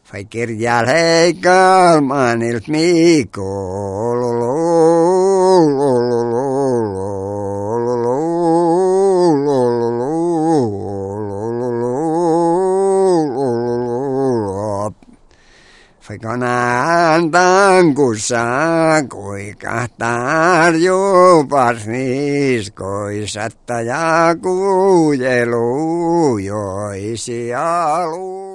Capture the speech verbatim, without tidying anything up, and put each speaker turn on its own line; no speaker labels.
Fai kirjal heikal maanilt Mikko. Fai kanaan tankussa kuinka tarjo parsniskoisatta ja kuujelu joisi alu.